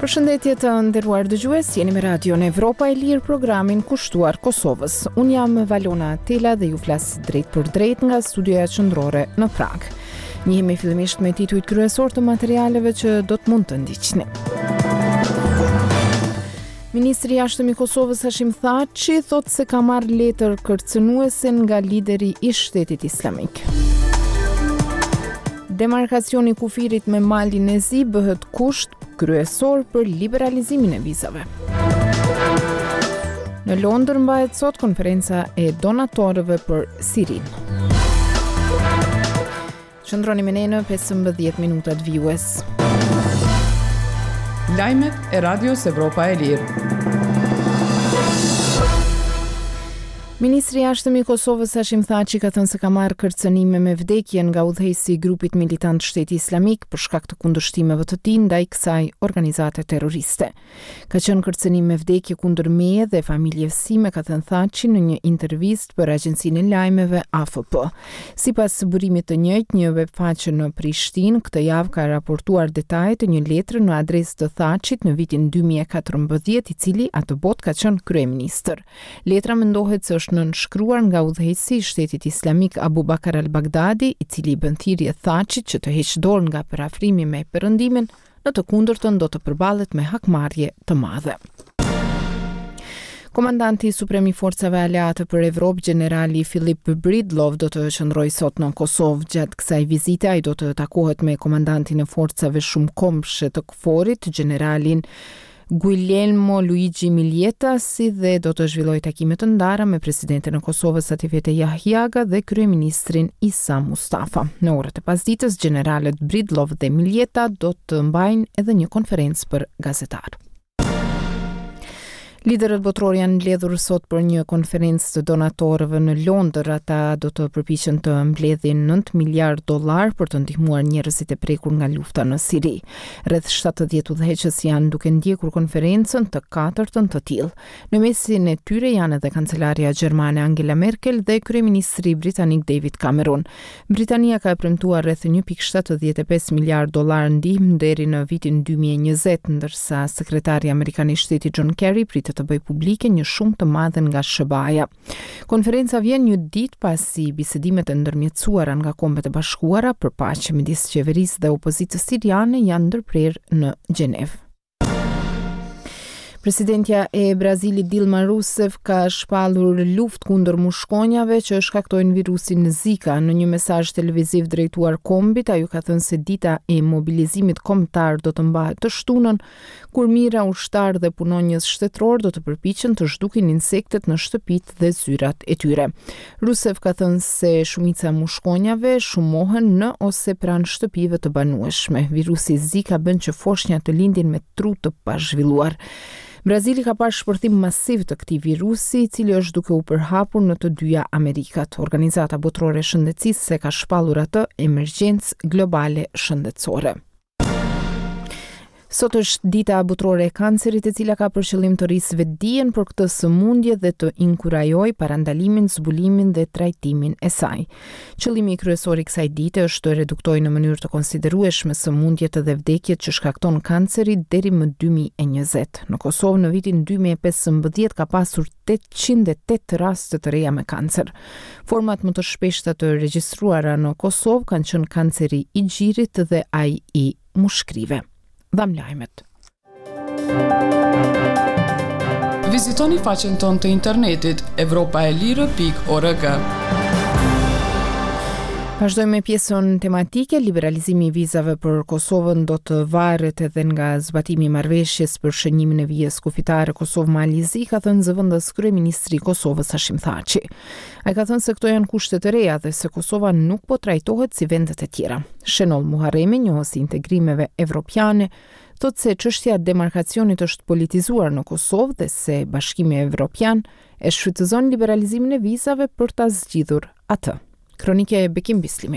Përshëndetje të nderuar dëgjues, jeni me Radion Evropa e Lirë, programin kushtuar Kosovës. Unë jam Valona Tela dhe ju flas drejt për drejt nga studioja qendrore në Prag. Njihemi fillimisht me titujt kryesor të materialeve që do të mund të ndiqni. Ministri i Jashtëm i Kosovës Hashim Thaçi thotë se ka marrë letër kërcënuese nga lideri i Shtetit Islamik. Demarkacioni i kufirit me malin e zi bëhet kusht kryesor për liberalizimin e vizave. Në Londër mbahet sot konferenca e donatorëve për Sirinë. Qëndroni me ne në 15 minutat vijues. Lajmet e Radios Evropa e Lirë. Ministri i Jashtëm i Kosovës Hashim Thaçi ka thënë se ka marrë kërcënime me vdekje nga udhëheqësi i grupit militant Shteti Islamik për shkak të kundërshtimeve të tij ndaj kësaj organizate terroriste. Ka qenë kërcënim me vdekje kundër meje dhe familjes sime, ka thënë Thaçi në një intervistë për agjencinë e lajmeve AFP. Sipas burimit të njëjtë, një webfaqe në Prishtinë këtë javë ka raportuar detajet të një letre në adresë të Thaçit në vitin 2014, i cili atë botë ka qenë kryeministër. Letra mendohet se është nënshkruar nga udhëheqësi i Shtetit Islamik Abu Bakar al-Baghdadi, i cili bën thirrje Thaçit që të heqë dorë nga parafrimi me Perëndimin, në të kundërtën do të përballet me hakmarrje të madhe. Komandanti suprem i forcave aleate për Evropë, generali Filip Bridlov, do të qëndrojë sot në Kosovë. Gjatë kësaj vizite ai do të takohet me komandantin e forcave shumëkombëshe të KFOR-it, generalin Guglielmo Luigi Milieta, si dhe do të zhvillojë takime të ndara me presidentin e Kosovës Atifete Jahjaga dhe kryeministrin Isa Mustafa. Në orët e pasdites, generalet Bridlov dhe Milieta do të mbajnë edhe një konferencë për gazetarë. Liderët botror janë mbledhur sot për një konferencë të donatorëve në Londër. Ata do të përpiqen të mbledhin $9 miliard për të ndihmuar njerëzit e prekur nga lufta në Siri. Rreth 70 udhëheqës janë duke ndjekur konferencën, të katërtën të tillë. Në mesin e tyre janë edhe kancelaria gjermane Angela Merkel dhe kryeministri britanik David Cameron. Britania ka premtuar rreth $1.75 miliard ndihmë deri në vitin 2020, ndërsa sekretari amerikan i shtetit John Kerry pritet të bëjë publike një shumë të madhe nga SHBA-ja. Konferenca vjen një ditë pasi bisedimet e ndërmjetësuara nga Kombet e Bashkuara për paqe midis qeverisë dhe opozitës siriane janë ndërprerë në Gjenevë. Presidentja e Brazilit Dilma Rousseff ka shpallur luftë kundër mushkonjave që shkaktojnë virusin Zika. Në një mesazh televiziv drejtuar Kombit, ajo ka thënë se dita e mobilizimit kombëtar do të mbahet të shtunën, kur mijëra ushtar dhe punonjës shtetëror do të përpiqen të zhdukin insektet në shtëpitë dhe zyrat e tyre. Rousseff ka thënë se shumica e mushkonjave shumohen në ose pranë shtëpive të banueshme. Virusi Zika bën që foshnjat të lindin me tru të pazhvilluar. Brazili ka parë shpërthim masiv të këtij virusi, i cili është duke u përhapur në të dyja Amerikat. Organizata Botërore e Shëndetësisë ka shpallur atë emergjencë globale shëndetësore. Sot është dita botërore e kancerit, e cila ka për qëllim të rrisë vetdijen për këtë sëmundje dhe të inkurajojë parandalimin, zbulimin dhe trajtimin e saj. Qëllimi kryesor i kësaj dite është të reduktojë në mënyrë të konsiderueshme sëmundjet dhe vdekjet që shkakton kanceri deri më 2020. Në Kosovë në vitin 2015 ka pasur 808 raste të reja me kancer. Format më të shpeshta të regjistruara në Kosovë kanë qenë kanceri i gjirit dhe ai i mushkrive. Dham lajmet. Vizitoni faqen tonë të internetit europaelire.org. Vazhdojmë me pjesën tematike. Liberalizimi i vizave për Kosovën do të varet edhe nga zbatimi i marrëveshjes për shënimin e vijës kufitare Kosovë-Mali Zi, ka thënë zëvendës kryeministri i Kosovës Hashim Thaçi. Ai ka thënë se këto janë kushte të reja dhe se Kosova nuk po trajtohet si vendet e tjera. Shenol Muharremi, njohësi integrimeve evropiane, thotë se çështja e demarkacionit është politizuar në Kosovë dhe se Bashkimi Evropian e shfrytëzon liberalizimin e vizave për ta zgjidhur atë. Kronike e Bekim Bislimit.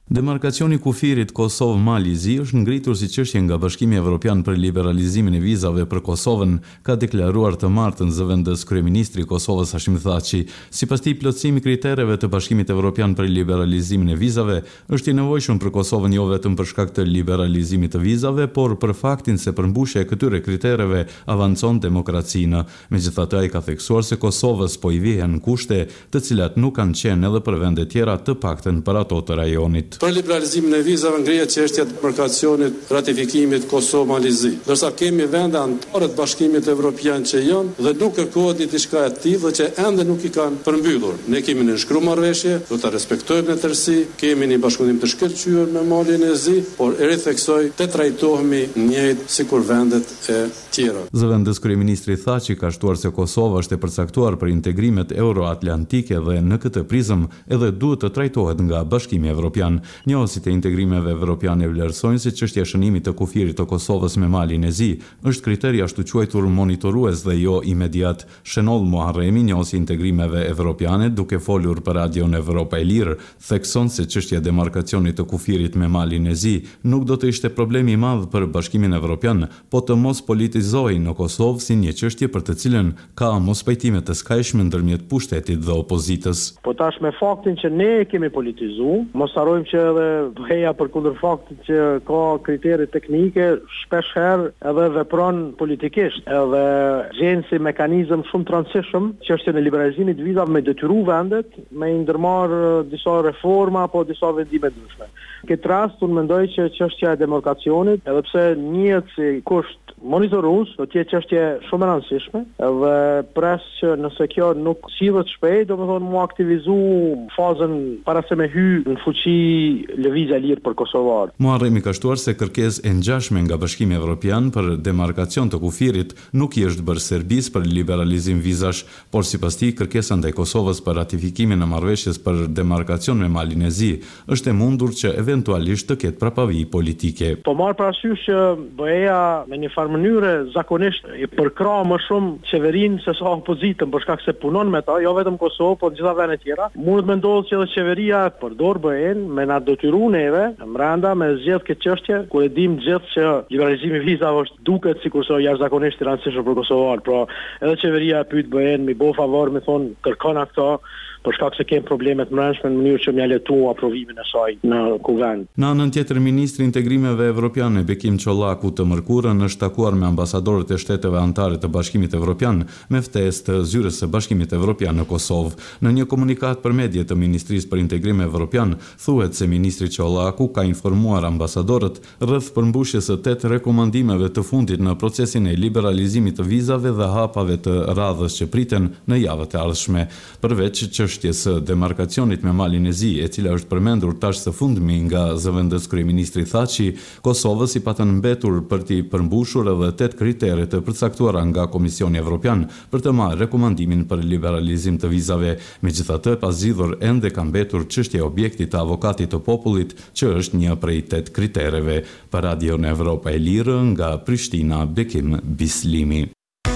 Demarkacioni kufirit Kosovë-Mali-Zi është ngritur si çështje nga Bashkimi Evropian për liberalizimin e vizave për Kosovën, ka deklaruar të martën zëvendës kryeministri i Kosovës Hashim Thaçi. Sipas tij, plotësimi i kritereve të Bashkimit Evropian për liberalizimin e vizave është i nevojshëm për Kosovën jo vetëm për shkak të liberalizimit të vizave, por për faktin se përmbushja e këtyre kritereve avancon demokracinë. Megjithatë, ai ka theksuar se Kosovës po i vijhen kushte, të cilat nuk kanë qenë edhe për vende tjera, të paktën për ato të rajonit. Për liberalizimin e vizave ngrihet çështja e demarkacionit ratifikimit Kosovë-Mali-Zi. Ndërsa kemi vende anëtare të Bashkimit Evropian që janë dhe nuk kërkohet një diçka e tillë që ende nuk i kanë përmbyllur. Ne kemi nënshkruar marrëveshje, do ta respektojmë në tërësi, kemi një bashkëpunim të shkëlqyer me Malin e Zi, por e ritheksoj të trajtohemi njëjtë sikur vendet e tjera. Zëvendës kryeministri Thaçi ka shtuar se Kosova është e përcaktuar për integrimet euroatlantike dhe në këtë prizëm edhe duhet të trajtohet nga Bashkimi Evropian. Njohësit e integrimeve evropiane vlerësojnë se çështja e shënimit të kufirit të Kosovës me Malin e Zi është kriteri ashtu quajtur monitorues dhe jo imediat. Shenoll Muharremi, njohësi i integrimeve evropiane, duke folur për Radion Evropa e Lirë, thekson se çështja e demarkacionit të kufirit me Malin e Zi nuk do të ishte problemi i madh për Bashkimin Evropian, po të mos politizohej në Kosovë si një çështje për të cilën ka mospajtime të skajshme ndërmjet pushtetit dhe opozitës. Po tash me faktin që ne kemi politizuar, mos harrojmë që edhe bëheja për kundër faktit që ka kriteri teknike, shpesh herë edhe vepron politikisht, edhe gjen si mekanizëm shumë të rëndësishëm çështjen e liberalizimit të vizave me detyru vendet me i ndërmarr disa reforma apo disa vendime të ndryshme. Në këtë rast unë mendoj që çështja e demarkacionit, edhe pse njihet si kusht monitorues, do të jetë çështje shumë e rëndësishme, dhe pres që nëse kjo nuk sillet shpejt, domethënë mu aktivizu fazën para se me hy në fuqi lëvizja lirë për kosovar. Muharremi ka shtuar se kërkesë e ngjashme nga Bashkimi Evropian për demarkacion të kufirit nuk i është bërë Serbisë për liberalizim vizash, por sipas tij kërkesa ndaj Kosovës për ratifikimin e marrëveshjes për demarkacion me Malin e Zi është e mundur që eventualisht të ketë prapavi politike. Po marr parasysh që BE-ja në një farë mënyre zakonisht i përkra më shumë qeverinë se sa opozitën për shkak se punon me ta, jo vetëm Kosovë, por gjitha vendet tjera. Mund të ndodhë që edhe qeveria përdor BE-n me na detyru neve mbranda me zgjedh këtë çështje, kur e dim gjithë që liberalizimi i vizave është duket sikurse jashtëzakonisht i rëndësishëm për kosovar. Pra edhe qeveria pyet BE-n mi bë favor, me thon kërkon ato për shkak se kemë probleme të brendshme në mënyrë që m'ia letu aprovimin e saj në kuvend. Në anën tjetër, ministri i integrimeve evropiane Bekim Çollaku të mërkurën është takuar me ambasadorët e shteteve anëtare të Bashkimit Evropian me ftesë të zyrës së Bashkimit Evropian në Kosovë. Në një komunikat për media të Ministrisë për Integrim Evropian, thuhet se ministri Çollaku ka informuar ambasadorët rreth përmbushjes së 8 rekomandimeve të fundit në procesin e liberalizimit të vizave dhe hapave të radhës që priten në javët e ardhshme. Përveç çështjes së demarkacionit me Malin e Zi, e cila është përmendur tash së fundmi nga zëvendës kryeministri Thaçi, Kosovës i patën mbetur për t'i përmbushur edhe 8 kritere të përcaktuara nga Komisioni Evropian për të marrë rekomandimin për liberalizim të vizave. Megjithatë, pas zgjidhur ende ka mbetur çështja e objektit të avokatit të popullit, që është një prej 8 kritereve. Për Radion Evropa e Lirë, nga Prishtina, Bekim Bislimi.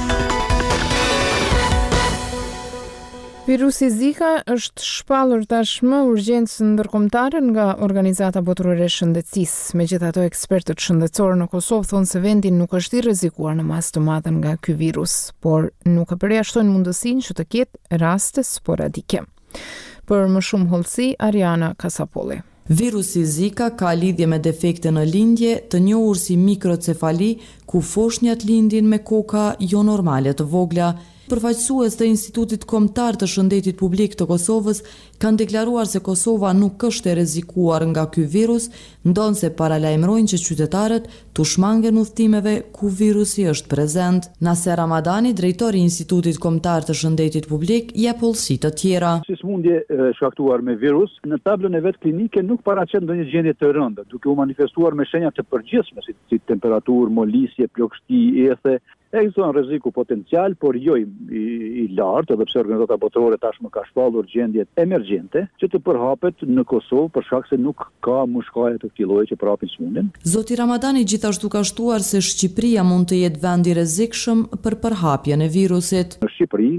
Virusi Zika është shpallur tashmë urgjencë ndërkombëtare nga Organizata Botërore e Shëndetësisë. Megjithatë, ekspertët shëndetësorë në Kosovë thonë se vendi nuk është i rrezikuar në masë të madhe nga ky virus, por nuk e përjashtojnë mundësinë që të ketë raste sporadike. Për më shumë hollësi, Ariana Kasapolli. Virusi Zika ka lidhje me defekte në lindje, të njohur si mikrocefali, ku foshnjat lindin me koka jo normale të vogla. Përfaqësues të Institutit Kombëtar të Shëndetit Publik të Kosovës kanë deklaruar se Kosova nuk është e rrezikuar nga ky virus, ndonse paralajmërojnë që qytetarët tu shmangen udhëtimeve ku virusi është prezent. Naser Ramadani, drejtori i Institutit Kombëtar të Shëndetit Publik, jep hollësi të tjera. Si sëmundje shkaktuar me virus, në tablën e vet klinike nuk paraqet ndonjë gjendje të rëndë, duke u manifestuar me shenja të përgjithshme si temperaturë, molisje, plagështi, ethe. Ekziston rreziku potencial, por jo i lartë, edhe pse Organizata Botërore tashmë ka shpallur gjendjet emergjente që të përhapet në Kosovë për shkak se nuk ka mushkaje të këtij lloji që përhapin sëmundjen. Zoti Ramadani gjithashtu ka shtuar se Shqipëria mund të jetë vend i rrezikshëm për përhapjen e virusit. Në Shqipëri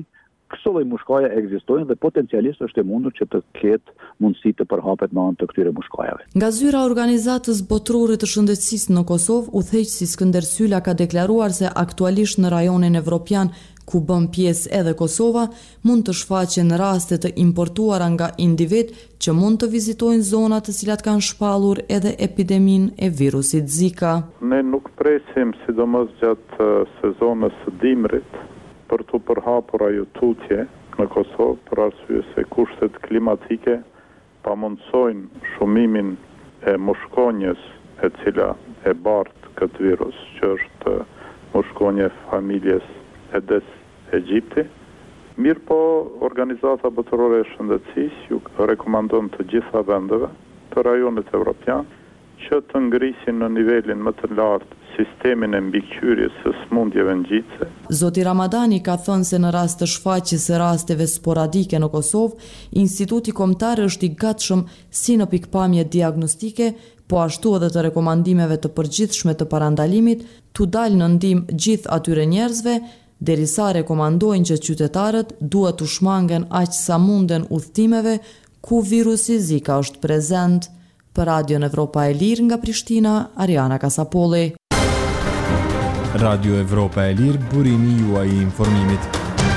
Këto lloj mushkaje ekzistojnë dhe potencialisht është e mundur që të ketë mundësi të përhapet me anë të këtyre mushkajave. Nga zyra organizatës botërore të shëndetësisë në Kosovë, udhëheqësi Skënder Sylla ka deklaruar se aktualisht në rajonin evropian, ku bën pjesë edhe Kosova, mund të shfaqen raste të importuara nga individ që mund të vizitojnë zona të cilat kanë shpallur edhe epideminë e virusit Zika. Ne nuk presim sidomos gjatë sezonës së dimrit për të përhapur ajo tutje në Kosovë për arsye se kushtet klimatike pamundsojnë shumimin e mushkonjës e cila e bart këtë virus, që është mushkonje e familjes Edes Egjipti. Mirë po, Organizata Botërore e Shëndetësisë ju rekomandon të gjitha vendeve të rajonit evropian që të ngrisin në nivelin më të lartë sistemin e mbikëqyrjes së smundjeve ngjitse. Zoti Ramadani ka thënë se në rast të shfaqjes së rasteve sporadike në Kosovë, Instituti Kombëtar është i gatshëm si në pikpamje diagnostike, po ashtu edhe të rekomandimeve të përgjithshme të parandalimit, tu dalë në ndihmë gjithë atyre njerëzve, derisa rekomandojnë që qytetarët duhet të shmangen aq sa munden udhëtimeve ku virusi Zika është prezent. Për Radion Evropa e Lirë nga Prishtina, Ariana Kasapolli. Radio Evropa e Lirë, burimi juaj i informimit.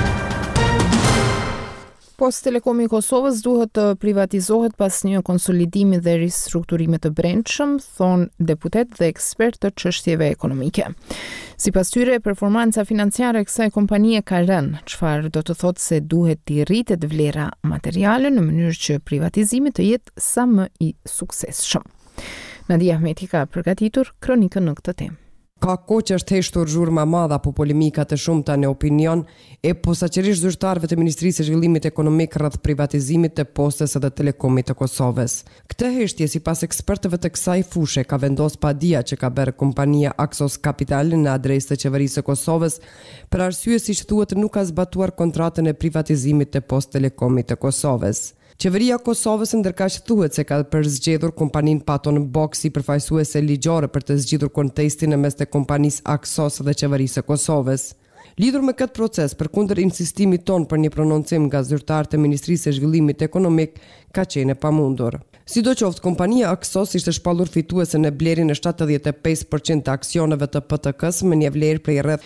Post Telekomi i Kosovës duhet të privatizohet pas një konsolidimi dhe ristrukturimi të brendshëm, thon deputet dhe ekspert të çështjeve ekonomike. Sipas tyre, performanca financiare e kësaj kompanie ka rënë, çfarë do të thotë se duhet t'i rritet vlera materiale në mënyrë që privatizimi të jetë sa më i suksesshëm. Nadia Ahmeti ka përgatitur kronikën në këtë temë. Ka kohë që është heshtur zhurma madhe apo polemika të shumta në opinion e posaçërisht zyrtarëve të Ministrisë së Zhvillimit Ekonomik rreth privatizimit të Postës dhe Telekomit të Kosovës. Këtë heshtje sipas ekspertëve të kësaj fushe ka vendosur padia që ka bërë kompania Axos Capital në adresë të qeverisë së Kosovës për arsye siç thuhet nuk ka zbatuar kontratën e privatizimit të Postë Telekomit të Kosovës. Qeveria e Kosovës ndërkaq thuhet se ka përzgjedhur kompaninë Paton Box si përfaqësuese ligjore për të zgjidhur kontestin në mes të kompanisë Axos dhe qeverisë së Kosovës. Lidhur me këtë proces, përkundër insistimit ton për një prononcim nga zyrtarët e Ministrisë së Zhvillimit Ekonomik, ka qenë e pamundur. Sidoqoftë, kompania Axos ishte shpallur fituese në blerjen e 75% të aksioneve të PTK-s me një vlerë prej rreth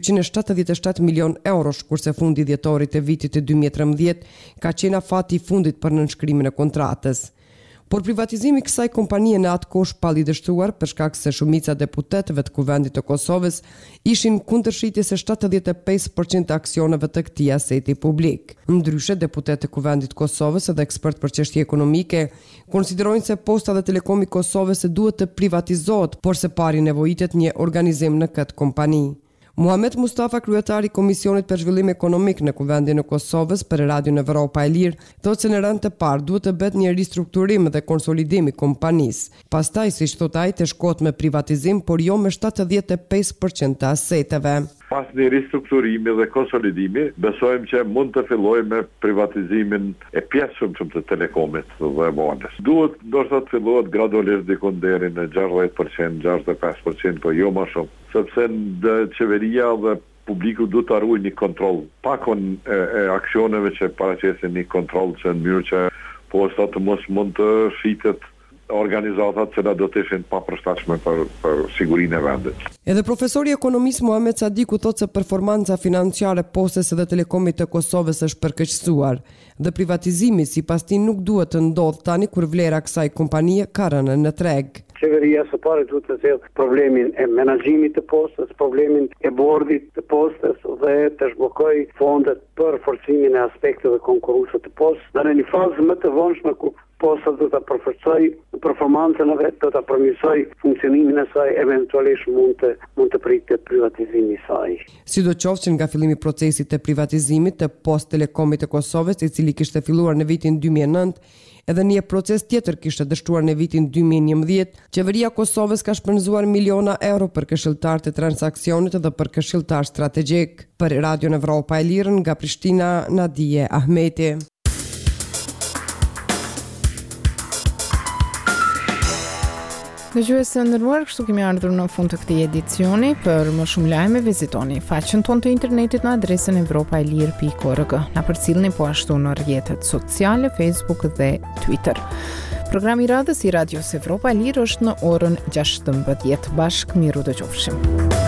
277 milion eurosh, kurse fundi dhjetorit të vitit të 2013 ka qenë afati i fundit për nënshkrimin e kontratës. Por privatizimi i kësaj kompanie në atë kohë shpalli dështuar për shkak se shumica deputetëve të Kuvendit të Kosovës ishin kundër shitjes së 75% të aksioneve të këtij aseti publik. Ndryshe, deputetët e Kuvendit të Kosovës dhe ekspert për çështje ekonomike konsiderojnë se Posta dhe Telekomi i Kosovës duhet të privatizohet, por së pari nevojitet një organizim në këtë kompani. Muhamet Mustafa, kryetari i Komisionit për Zhvillim Ekonomik në Kuvendin e Kosovës për Radion Evropa e Lirë, thotë se në rand të parë duhet të bëhet një ristrukturim dhe konsolidim i kompanisë. Pastaj, siç thotë ai, të shkohet me privatizim, por jo me 75% të aseteve. Pas një ristrukturimi dhe konsolidimi, besojmë që mund të fillojmë me privatizimin e pjesshëm të Telekomit dhe Monës. Duhet ndoshta të fillohet gradualisht diku deri në 60%, 65%, po jo më shumë, sepse qeveria dhe publiku duhet të arrujë një kontroll pakon e aksioneve që paraqesin një kontroll që në mënyrë që posta të mos mund të shitet organizatat që do të ishin papërshtatshme për sigurinë e vendit. Edhe profesori i ekonomisë Muhamet Sadiku thotë se performanca financiare e Postës dhe Telekomit të Kosovës është përkeqësuar dhe privatizimi sipas tij nuk duhet të ndodhë tani kur vlera e kësaj kompanie ka rënë në treg. Qeveria së pari duhet të sjellë problemin e menaxhimit të Postës, problemin e bordit të Postës dhe të zhbllokojë fondet për forcimin e aspekteve konkurruese të Postës. Dhe në një fazë më të vonshme ku Posta do ta përforcoj performancën e vet, do ta përmirësoj funksionimin e saj, eventualisht mund të pritet privatizimi i saj. Sidoqoftë që nga fillimi i procesit të privatizimit të Postë Telekomit të Kosovës, i cili kishte filluar në vitin 2009, edhe një proces tjetër kishte dështuar në vitin 2011, qeveria e Kosovës ka shpenzuar miliona euro për këshilltar të transaksionit dhe për këshilltar strategjik. Për Radion Evropa e Lirë nga Prishtina, Nadia Ahmeti. Dëgjues së nderuar, kështu kemi ardhur në fund të këtij edicioni. Për më shumë lajme vizitoni faqen tonë të internetit në adresën evropaelir.org. Na përcjellni po ashtu në rrjetet sociale, Facebook dhe Twitter. Programi i radhës i Radios Evropa e Lirë është në orën 16. Bashkë miru dëgjofshim.